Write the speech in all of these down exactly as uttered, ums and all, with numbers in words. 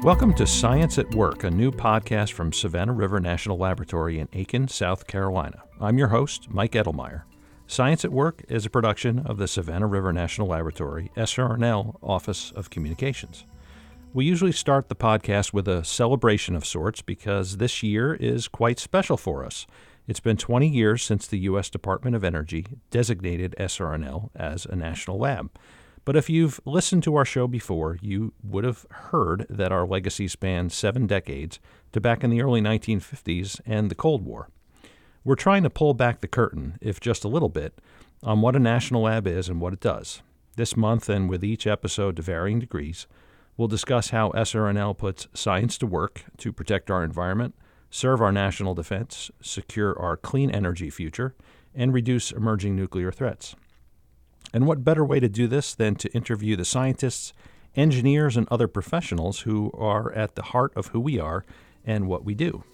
Welcome to Science at Work, a new podcast from Savannah River National Laboratory in Aiken, South Carolina. I'm your host, Mike Edelmeyer. Science at Work is a production of the Savannah River National Laboratory, S R N L Office of Communications. We usually start the podcast with a celebration of sorts because this year is quite special for us. It's been twenty years since the U S Department of Energy designated S R N L as a national lab. But if you've listened to our show before, you would have heard that our legacy spans seven decades to back in the early nineteen fifties and the Cold War. We're trying to pull back the curtain, if just a little bit, on what a national lab is and what it does. This month, and with each episode to varying degrees, we'll discuss how S R N L puts science to work to protect our environment, serve our national defense, secure our clean energy future, and reduce emerging nuclear threats. And what better way to do this than to interview the scientists, engineers, and other professionals who are at the heart of who we are and what we do.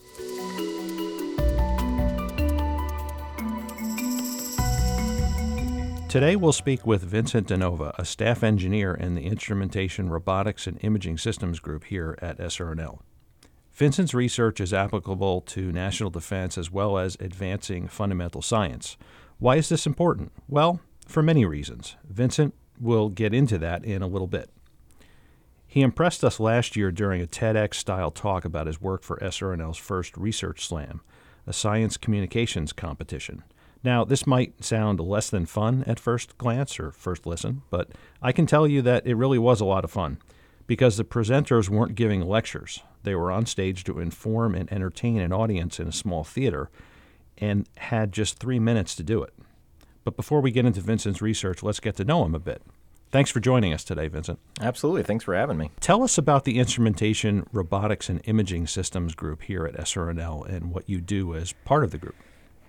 Today we'll speak with Vincent DeNova, a staff engineer in the Instrumentation, Robotics, and Imaging Systems group here at S R N L. Vincent's research is applicable to national defense as well as advancing fundamental science. Why is this important? Well, for many reasons. Vincent will get into that in a little bit. He impressed us last year during a TEDx-style talk about his work for S R N L's first Research Slam, a science communications competition. Now, this might sound less than fun at first glance or first listen, but I can tell you that it really was a lot of fun because the presenters weren't giving lectures. They were on stage to inform and entertain an audience in a small theater and had just three minutes to do it. But before we get into Vincent's research, let's get to know him a bit. Thanks for joining us today, Vincent. Absolutely. Thanks for having me. Tell us about the Instrumentation, Robotics, and Imaging Systems group here at S R N L and what you do as part of the group.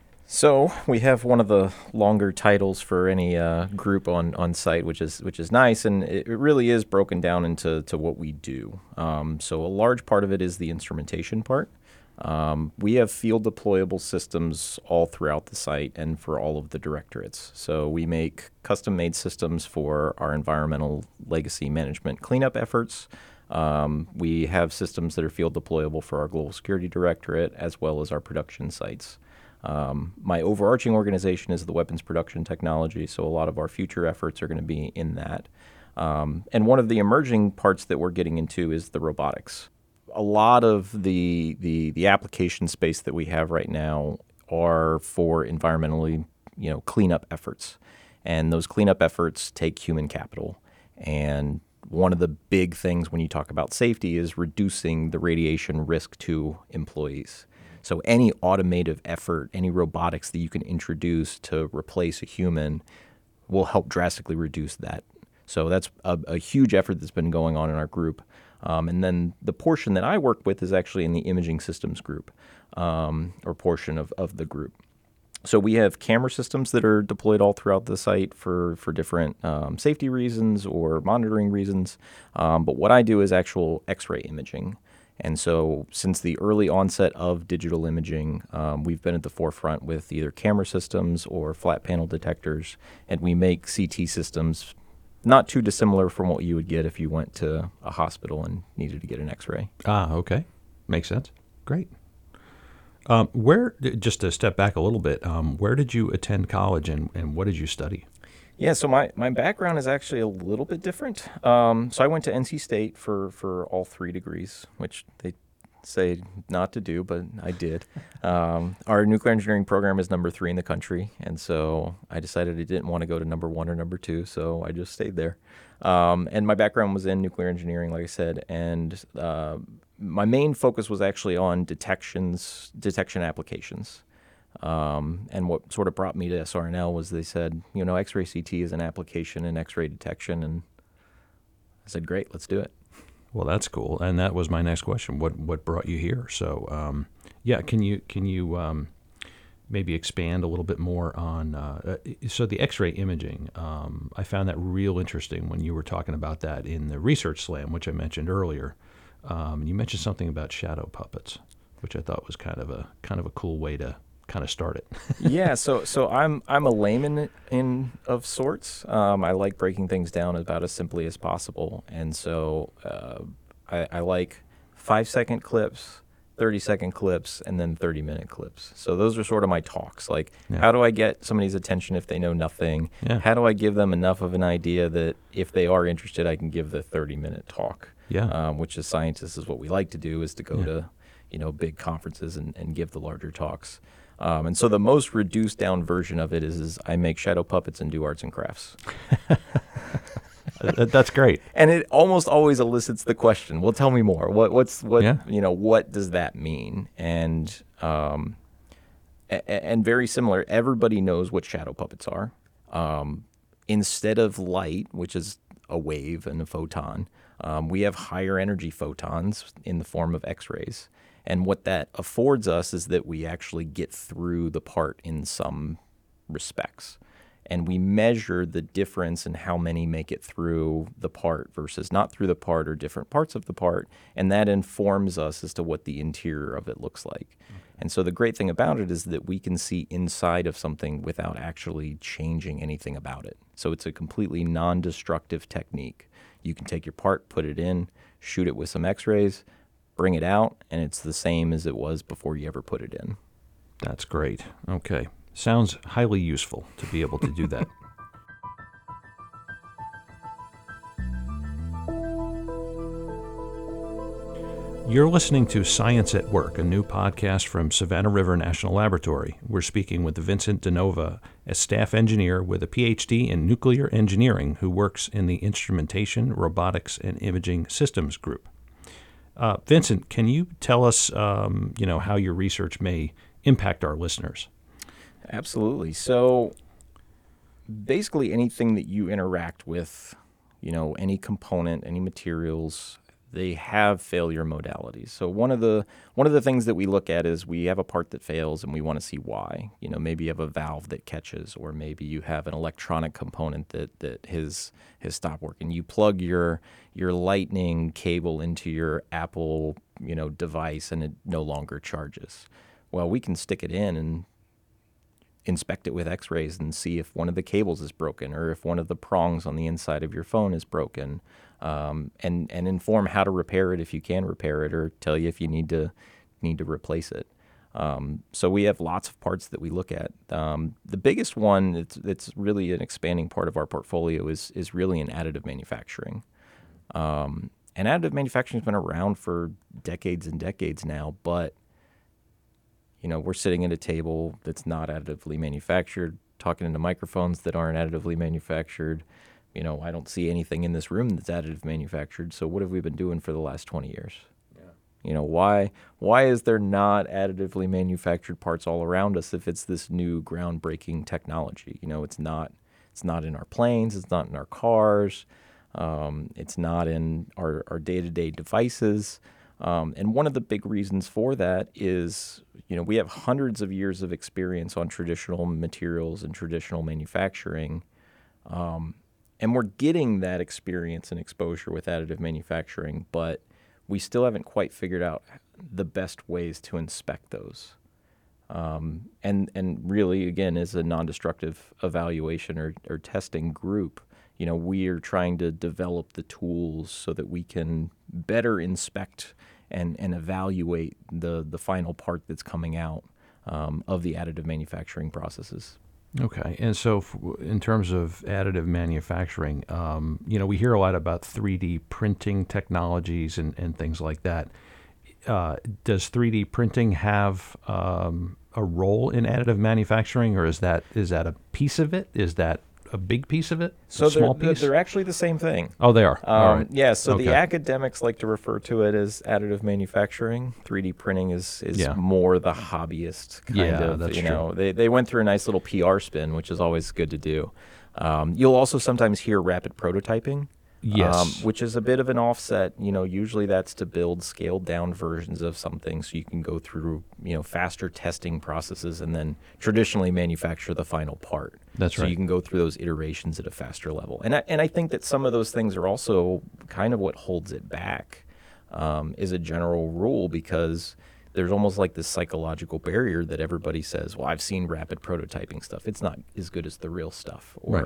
So we have one of the longer titles for any uh, group on, on site, which is which is nice, and it really is broken down into to what we do. Um, so a large part of it is the instrumentation part. Um, we have field deployable systems all throughout the site and for all of the directorates. So we make custom-made systems for our environmental legacy management cleanup efforts. Um, we have systems that are field deployable for our Global Security Directorate as well as our production sites. Um, my overarching organization is the Weapons Production Technology, so a lot of our future efforts are going to be in that. Um, and one of the emerging parts that we're getting into is the robotics. A lot of the, the the application space that we have right now are for environmentally, you know, cleanup efforts, and those cleanup efforts take human capital. And one of the big things when you talk about safety is reducing the radiation risk to employees. So any automative effort, any robotics that you can introduce to replace a human will help drastically reduce that. So that's a, a huge effort that's been going on in our group. Um, and then the portion that I work with is actually in the imaging systems group, um, or portion of, of the group. So we have camera systems that are deployed all throughout the site for, for different um, safety reasons or monitoring reasons. Um, but what I do is actual X-ray imaging. And so since the early onset of digital imaging, um, we've been at the forefront with either camera systems or flat panel detectors, and we make C T systems not too dissimilar from what you would get if you went to a hospital and needed to get an X-ray. Ah, okay. Makes sense. Great. Um, where, just to step back a little bit, um, where did you attend college and, and what did you study? Yeah, so my, my background is actually a little bit different. Um, so I went to N C State for, for all three degrees, which they say not to do, but I did. Um, our nuclear engineering program is number three in the country, and so I decided I didn't want to go to number one or number two, so I just stayed there. Um, and my background was in nuclear engineering, like I said, and uh, my main focus was actually on detections, detection applications. Um, and what sort of brought me to S R N L was they said, you know, X-ray C T is an application in X-ray detection, and I said, great, let's do it. Well, that's cool, and that was my next question. What what brought you here? So, um, yeah, can you can you um, maybe expand a little bit more on uh, so the X-ray imaging? Um, I found that real interesting when you were talking about that in the Research Slam, which I mentioned earlier. Um, you mentioned something about shadow puppets, which I thought was kind of a kind of a cool way to kind of start it. yeah, so so I'm I'm a layman in of sorts. Um, I like breaking things down about as simply as possible, and so uh, I, I like five-second clips, thirty-second clips, and then thirty-minute clips. So those are sort of my talks. Like, Yeah. how do I get somebody's attention if they know nothing? Yeah. How do I give them enough of an idea that if they are interested, I can give the thirty-minute talk? Yeah. Um, which as scientists is what we like to do, is to go Yeah. to, you know, big conferences and, and give the larger talks. Um, and so the most reduced down version of it is, is I make shadow puppets and do arts and crafts. That- That's great. And it almost always elicits the question, well, tell me more. What, what's, what, Yeah. you know, what does that mean? And, um, a- a- and very similar, everybody knows what shadow puppets are. Um, instead of light, which is a wave and a photon, um, we have higher energy photons in the form of X-rays. And what that affords us is that we actually get through the part in some respects. And we measure the difference in how many make it through the part versus not through the part, or different parts of the part. And that informs us as to what the interior of it looks like. Okay. And so the great thing about it is that we can see inside of something without actually changing anything about it. So it's a completely non-destructive technique. You can take your part, put it in, shoot it with some X-rays, bring it out, and it's the same as it was before you ever put it in. That's great. Okay. Sounds highly useful to be able to do that. You're listening to Science at Work, a new podcast from Savannah River National Laboratory. We're speaking with Vincent DeNova, a staff engineer with a P H D in nuclear engineering who works in the Instrumentation, Robotics, and Imaging Systems group. Uh, Vincent, can you tell us, um, you know, how your research may impact our listeners? Absolutely. So basically anything that you interact with, you know, any component, any materials, they have failure modalities. So one of the one of the things that we look at is we have a part that fails and we want to see why. You know, maybe you have a valve that catches, or maybe you have an electronic component that that has has stopped working. You plug your your lightning cable into your Apple, you know, device and it no longer charges. Well, we can stick it in and inspect it with X-rays and see if one of the cables is broken, or if one of the prongs on the inside of your phone is broken, um, and and inform how to repair it if you can repair it, or tell you if you need to need to replace it. Um, so we have lots of parts that we look at. Um, the biggest one that's, that's really an expanding part of our portfolio is is really in additive manufacturing. Um, and additive manufacturing has been around for decades and decades now, but you know, we're sitting at a table that's not additively manufactured, talking into microphones that aren't additively manufactured. You know, I don't see anything in this room that's additive manufactured. So what have we been doing for the last twenty years? Yeah. You know, why why is there not additively manufactured parts all around us if it's this new groundbreaking technology? You know, it's not it's not in our planes, it's not in our cars, um, it's not in our, our day-to-day devices. Um, and one of the big reasons for that is, you know, we have hundreds of years of experience on traditional materials and traditional manufacturing, um, and we're getting that experience and exposure with additive manufacturing, but we still haven't quite figured out the best ways to inspect those. Um, and and really, again, as a non-destructive evaluation or, or testing group, you know, we are trying to develop the tools so that we can better inspect and, and evaluate the, the final part that's coming out um, of the additive manufacturing processes. Okay. And so f- in terms of additive manufacturing, um, you know, we hear a lot about three D printing technologies and, and things like that. Uh, does three D printing have um, a role in additive manufacturing, or is that is that a piece of it? Is that a big piece of it? So a small they're, piece? they're actually the same thing. Oh, they are. Um, All right. Yeah, so Okay. the academics like to refer to it as additive manufacturing. three D printing is, is Yeah. more the hobbyist kind Yeah, of, that's you true. know, they, they went through a nice little P R spin, which is always good to do. Um, you'll also sometimes hear rapid prototyping. Yes. Um, which is a bit of an offset. You know, usually that's to build scaled down versions of something so you can go through, you know, faster testing processes and then traditionally manufacture the final part. That's so right. you can go through those iterations at a faster level. And I, and I think that some of those things are also kind of what holds it back, um, is a general rule, because there's almost like this psychological barrier that everybody says, well, I've seen rapid prototyping stuff. It's not as good as the real stuff. Or Right.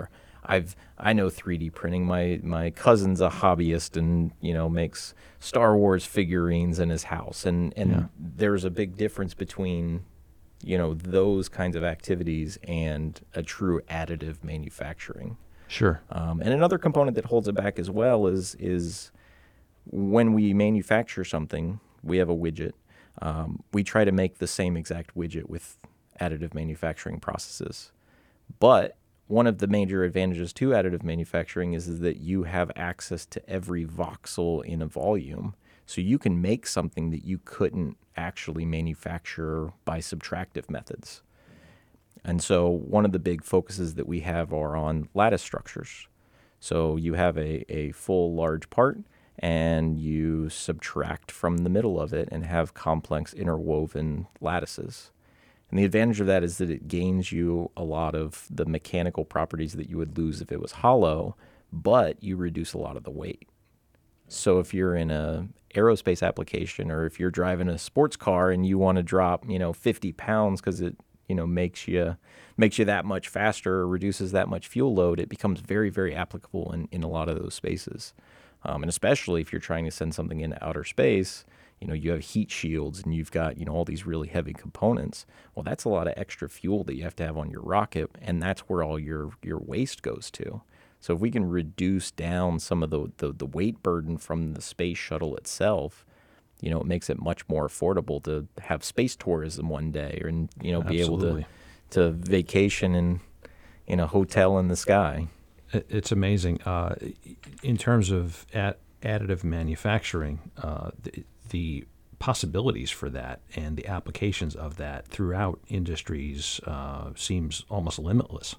I've I know three D printing. My my cousin's a hobbyist and you know makes Star Wars figurines in his house, and and Yeah. there's a big difference between you know those kinds of activities and a true additive manufacturing. Sure. Um, and another component that holds it back as well is is when we manufacture something, we have a widget. Um, we try to make the same exact widget with additive manufacturing processes. But one of the major advantages to additive manufacturing is, is that you have access to every voxel in a volume. So you can make something that you couldn't actually manufacture by subtractive methods. And so one of the big focuses that we have are on lattice structures. So you have a, a full large part, and you subtract from the middle of it and have complex interwoven lattices. And the advantage of that is that it gains you a lot of the mechanical properties that you would lose if it was hollow, but you reduce a lot of the weight. So if you're in a aerospace application, or if you're driving a sports car and you want to drop, you know, fifty pounds because it, you know, makes you makes you that much faster or reduces that much fuel load, it becomes very, very applicable in, in a lot of those spaces. Um, and especially if you're trying to send something into outer space, you know, you have heat shields and you've got, you know, all these really heavy components. Well, that's a lot of extra fuel that you have to have on your rocket, and that's where all your, your waste goes to. So if we can reduce down some of the, the, the weight burden from the space shuttle itself, you know, it makes it much more affordable to have space tourism one day, and, you know, be Absolutely. able to, to vacation in, in a hotel in the sky. It's amazing. Uh, in terms of ad- additive manufacturing, uh, the, the possibilities for that and the applications of that throughout industries uh, seems almost limitless.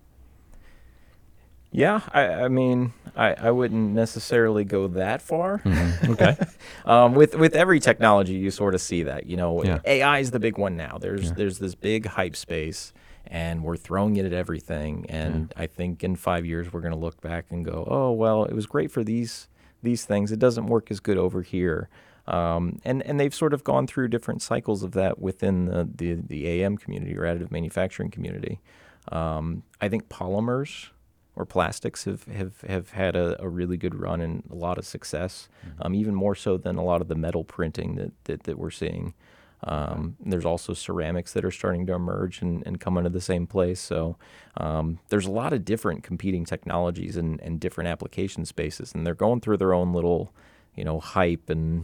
Yeah, I, I mean, I, I wouldn't necessarily go that far. Mm-hmm. Okay. um, with with every technology, you sort of see that. You know, Yeah. A I is the big one now. There's Yeah. there's this big hype space, and we're throwing it at everything. And I think in five years we're going to look back and go, oh well, it was great for these these things. It doesn't work as good over here. Um, and and they've sort of gone through different cycles of that within the the, the A M community, or additive manufacturing community. Um, I think polymers or plastics have, have, have had a, a really good run and a lot of success, mm-hmm. um, even more so than a lot of the metal printing that, that, that we're seeing. Um, there's also ceramics that are starting to emerge and, and come into the same place. So um, there's a lot of different competing technologies and, and different application spaces, and they're going through their own little, you know, hype and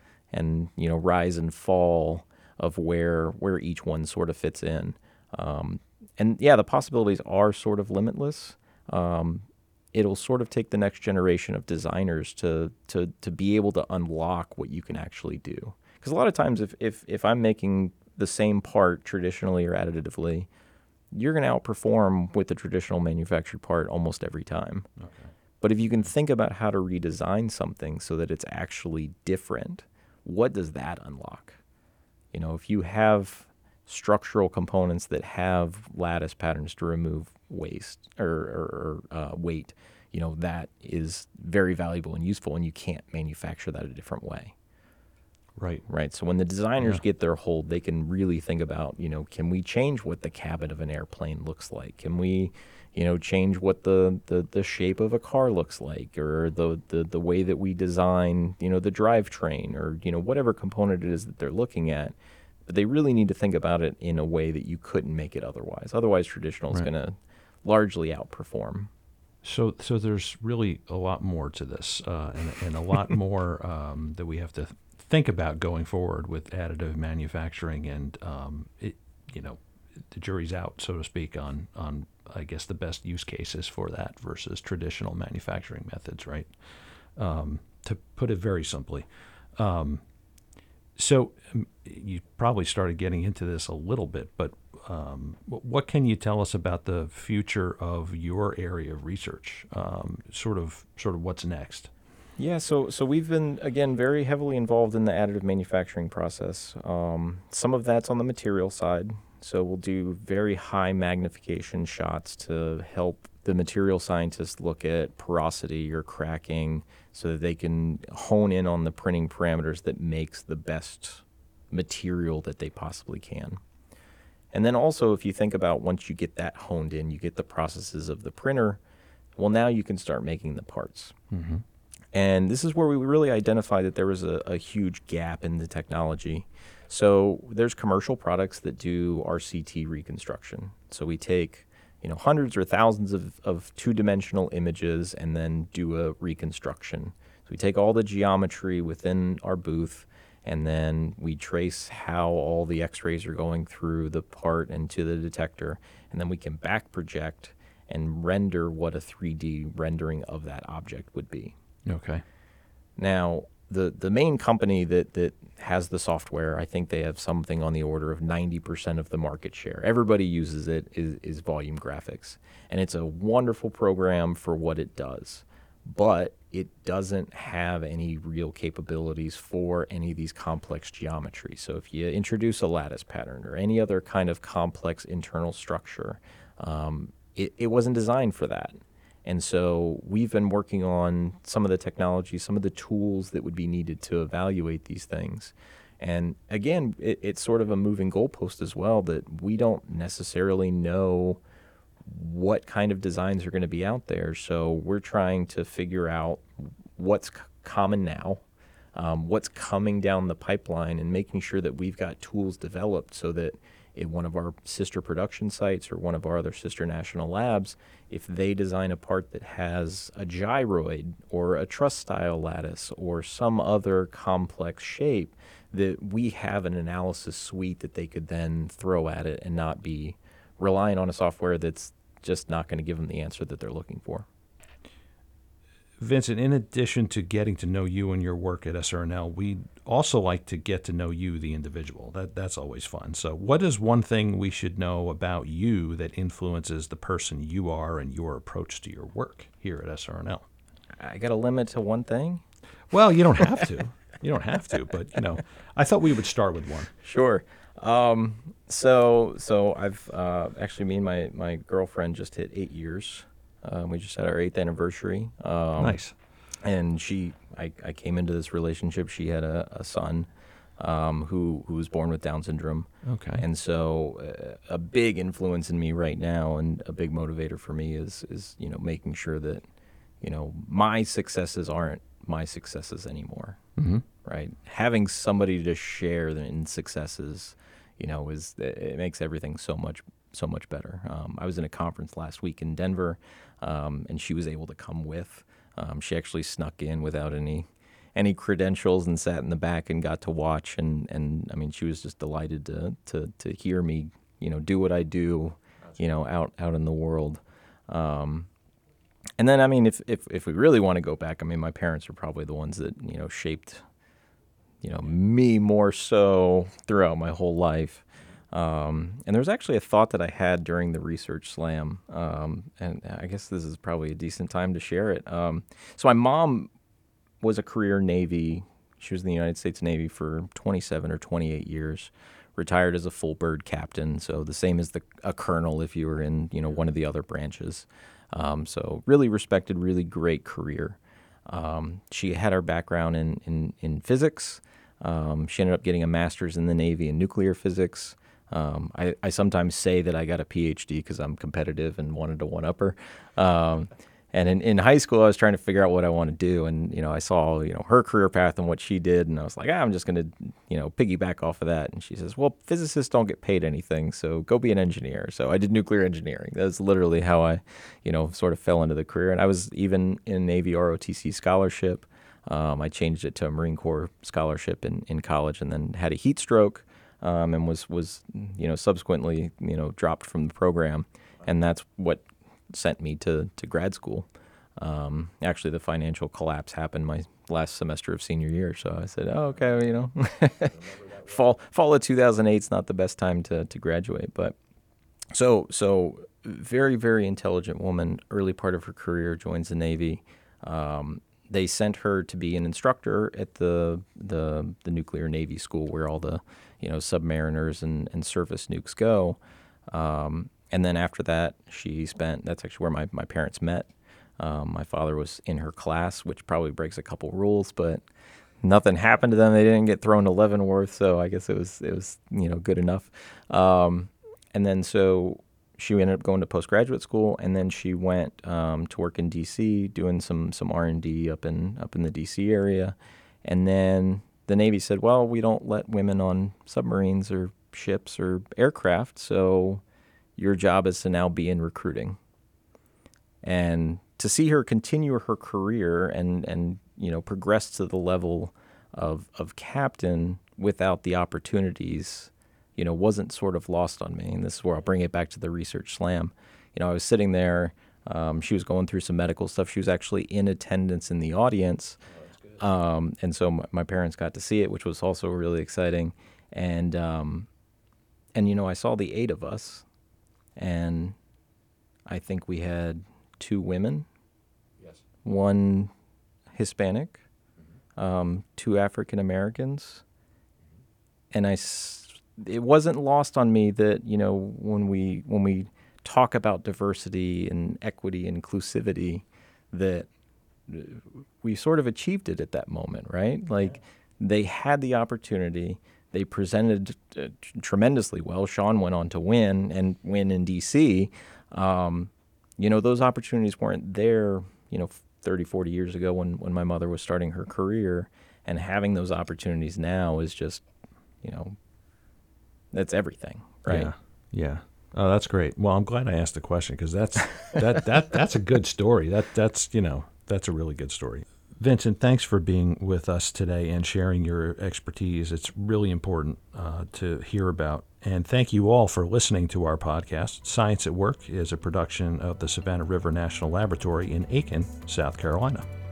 and you know rise and fall of where where each one sort of fits in. Um, and yeah, the possibilities are sort of limitless. Um, it'll sort of take the next generation of designers to to to be able to unlock what you can actually do. Because a lot of times, if, if if I'm making the same part traditionally or additively, you're going to outperform with the traditional manufactured part almost every time. Okay. But if you can think about how to redesign something so that it's actually different, what does that unlock? You know, if you have structural components that have lattice patterns to remove waste or, or, or uh, weight, you know, that is very valuable and useful, and you can't manufacture that a different way. Right. Right. So when the designers Yeah. get their hold, they can really think about, you know, can we change what the cabin of an airplane looks like? Can we, you know, change what the, the, the shape of a car looks like, or the, the, the way that we design, you know, the drivetrain, or, you know, whatever component it is that they're looking at. But they really need to think about it in a way that you couldn't make it otherwise. Otherwise, traditional is Right. going to largely outperform. So, so there's really a lot more to this, uh, and, and a lot more um, that we have to think about going forward with additive manufacturing. And um, it, you know, the jury's out, so to speak, on on I guess the best use cases for that versus traditional manufacturing methods, right? Um, to put it very simply. Um, so um, you probably started getting into this a little bit, but um, what can you tell us about the future of your area of research? Um, sort of, sort of what's next? Yeah, so so we've been, again, very heavily involved in the additive manufacturing process. Um, some of that's on the material side. So we'll do very high magnification shots to help the material scientists look at porosity or cracking so that they can hone in on the printing parameters that makes the best material that they possibly can. And then also, if you think about once you get that honed in, you get the processes of the printer, Well, now you can start making the parts. Mm-hmm. And this is where we really identified that there was a, a huge gap in the technology. So there's commercial products that do R C T reconstruction. So we take, you know, hundreds or thousands of, of two-dimensional images and then do a reconstruction. So we take all the geometry within our booth, and then we trace how all the x-rays are going through the part and to the detector, and then we can back project and render what a three D rendering of that object would be. Okay. Now, the, the main company that, that has the software, I think they have something on the order of ninety percent of the market share. Everybody uses it, is, is Volume Graphics. And it's a wonderful program for what it does. But it doesn't have any real capabilities for any of these complex geometries. So if you introduce a lattice pattern or any other kind of complex internal structure, um, it, it wasn't designed for that. And so we've been working on some of the technology, some of the tools that would be needed to evaluate these things. And again, it, it's sort of a moving goalpost as well, that we don't necessarily know what kind of designs are going to be out there. So we're trying to figure out what's c- common now, um, what's coming down the pipeline, and making sure that we've got tools developed so that in one of our sister production sites or one of our other sister national labs, if they design a part that has a gyroid or a truss style lattice or some other complex shape, that we have an analysis suite that they could then throw at it and not be relying on a software that's just not going to give them the answer that they're looking for. Vincent, in addition to getting to know you and your work at S R N L, we also like to get to know you, the individual. That That's always fun. So what is one thing we should know about you that influences the person you are and your approach to your work here at S R N L? I got a limit to one thing? Well, you don't have to. You don't have to, but, you know, I thought we would start with one. Sure. Um, so so I've uh, actually, me and my, my girlfriend just hit eight years. Um, we just had our eighth anniversary. Um, Nice. And she, I, I came into this relationship. She had a, a son um, who who was born with Down syndrome. Okay. And so uh, a big influence in me right now, and a big motivator for me is is you know making sure that you know my successes aren't my successes anymore. Mm-hmm. Right. Having somebody to share in successes, you know, is it makes everything so much so much better. Um, I was in a conference last week in Denver, um, and she was able to come with. Um, she actually snuck in without any any credentials and sat in the back and got to watch. And, and I mean, she was just delighted to to to hear me, you know, do what I do, you know, out out in the world. Um, and then, I mean, if, if if we really want to go back, I mean, my parents are probably the ones that you know shaped, you know, me more so throughout my whole life. Um, and there was actually a thought that I had during the research slam, um, and I guess this is probably a decent time to share it. Um, so my mom was a career Navy. She was in the United States Navy for twenty-seven or twenty-eight years, retired as a full bird captain, so the same as the a colonel if you were in you know one of the other branches. Um, so really respected, really great career. Um, she had her background in, in, in physics. Um, she ended up getting a master's in the Navy in nuclear physics. Um, I, I sometimes say that I got a P H D because I'm competitive and wanted to one-up her. Um, and in, in high school, I was trying to figure out what I want to do. And, you know, I saw, you know, her career path and what she did. And I was like, ah, I'm just going to, you know, piggyback off of that. And she says, well, physicists don't get paid anything, so go be an engineer. So I did nuclear engineering. That's literally how I, you know, sort of fell into the career. And I was even in Navy R O T C scholarship. Um, I changed it to a Marine Corps scholarship in, in college, and then had a heat stroke. Um, and was, was, you know, subsequently, you know, dropped from the program. And that's what sent me to, to grad school. Um, actually, the financial collapse happened my last semester of senior year. So I said, oh, okay, well, you know, fall fall of two thousand eight is not the best time to, to graduate. But so, so very, very intelligent woman, early part of her career, joins the Navy. Um, they sent her to be an instructor at the, the, the nuclear Navy school where all the, you know, submariners and, and surface nukes go. Um, and then after that, she spent, that's actually where my, my parents met. Um, my father was in her class, which probably breaks a couple rules, but nothing happened to them. They didn't get thrown to Leavenworth, so I guess it was, it was you know, good enough. Um, and then so she ended up going to postgraduate school, and then she went um, to work in D C doing some some R and D up in up in the D C area, and then the Navy said, well, we don't let women on submarines or ships or aircraft, so your job is to now be in recruiting. And to see her continue her career and and you know progress to the level of of captain without the opportunities, you know, wasn't sort of lost on me. And this is where I'll bring it back to the Research Slam. You know, I was sitting there. Um, she was going through some medical stuff. She was actually in attendance in the audience. Oh, um, and so my, my parents got to see it, which was also really exciting. And, um, and you know, I saw the eight of us. And I think we had two women, yes, one Hispanic, mm-hmm. um, two African Americans. And I, it wasn't lost on me that, you know, when we when we talk about diversity and equity and inclusivity, that we sort of achieved it at that moment, right? Like, they had the opportunity. They presented uh, tremendously well. Sean went on to win and win in D C. Um, you know, those opportunities weren't there, you know, thirty, forty years ago when, when my mother was starting her career. And having those opportunities now is just, you know, that's everything, right? Yeah, yeah. Oh, that's great. Well, I'm glad I asked the question because that's that that that's a good story. That that's you know that's a really good story. Vincent, thanks for being with us today and sharing your expertise. It's really important uh, to hear about. And thank you all for listening to our podcast. Science at Work is a production of the Savannah River National Laboratory in Aiken, South Carolina.